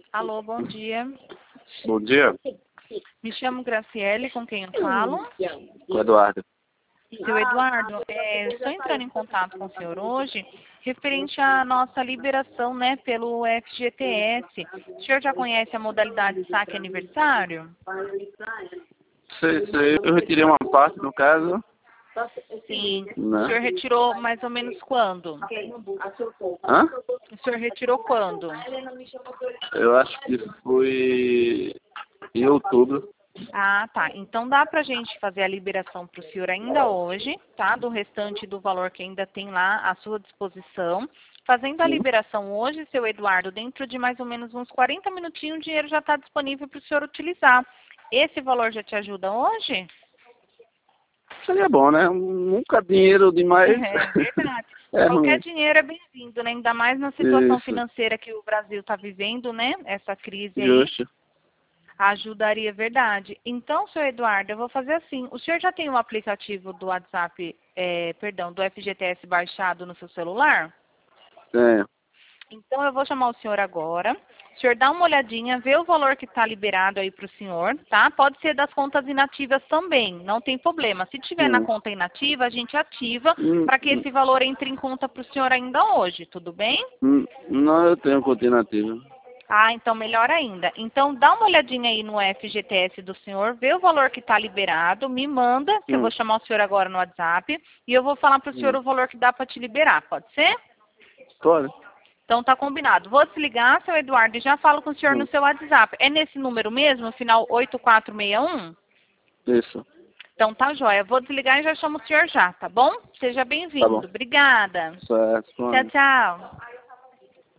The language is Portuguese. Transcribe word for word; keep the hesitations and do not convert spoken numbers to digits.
Alô, bom dia. Bom dia, Me chamo Graciele, com quem eu falo? com o Eduardo. Seu Eduardo, é, estou entrando em contato com o senhor hoje, referente à nossa liberação, né, pelo F G T S. O senhor já conhece a modalidade saque aniversário? Sei, sei, eu retirei uma parte, no caso. Sim. Né? O senhor retirou mais ou menos quando? Hã? O senhor retirou quando? Eu acho que foi em outubro. Ah, tá. Então dá pra gente fazer a liberação para o senhor ainda hoje, tá? Do restante do valor que ainda tem lá à sua disposição. Fazendo a Sim. liberação hoje, seu Eduardo, dentro de mais ou menos uns quarenta minutinhos, o dinheiro já está disponível para o senhor utilizar. Esse valor já te ajuda hoje? Seria bom, né? Nunca dinheiro demais. É verdade. É Qualquer ruim. dinheiro é bem-vindo, né? Ainda mais na situação Isso, financeira que o Brasil está vivendo, né? Essa crise aí. justo. Ajudaria, verdade. Então, senhor Eduardo, eu vou fazer assim. O senhor já tem o aplicativo do WhatsApp, é, perdão, do F G T S baixado no seu celular? Tenho. Então, eu vou chamar o senhor agora. O senhor dá uma olhadinha, vê o valor que está liberado aí para o senhor, tá? Pode ser das contas inativas também, não tem problema. Se tiver na Hum. conta inativa, a gente ativa Hum, para que esse valor entre em conta para o senhor ainda hoje, tudo bem? hum, Não, eu tenho continuativo. Ah, então melhor ainda. Então dá uma olhadinha aí no F G T S do senhor, vê o valor que está liberado, me manda, que eu Hum. vou chamar o senhor agora no WhatsApp, e eu vou falar para o senhor Hum. o valor que dá para te liberar, pode ser? Pode? Então tá combinado. Vou desligar, seu Eduardo, e já falo com o senhor no Hum. seu WhatsApp. É nesse número mesmo, final oito quatro seis um? Isso. Então tá joia. Vou desligar e já chamo o senhor já, tá bom? Seja Tá bom. bem-vindo. Obrigada. Certo. Tchau, Pronto. tchau.